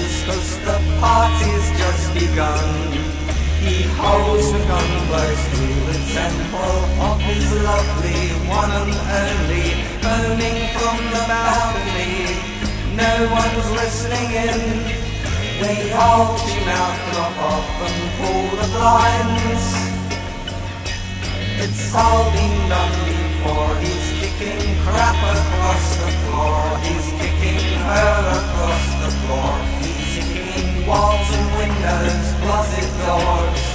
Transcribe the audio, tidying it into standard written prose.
breathless 'cause the party's just begun. He holds the gun close to the temple of his lovely one and only, moaning from the balcony. No one's listening in. They all tune out, drop off and pull the blinds. It's all been done before. He's kicking crap across the floor. He's kicking her across the floor. He's kicking walls and windows, closet doors.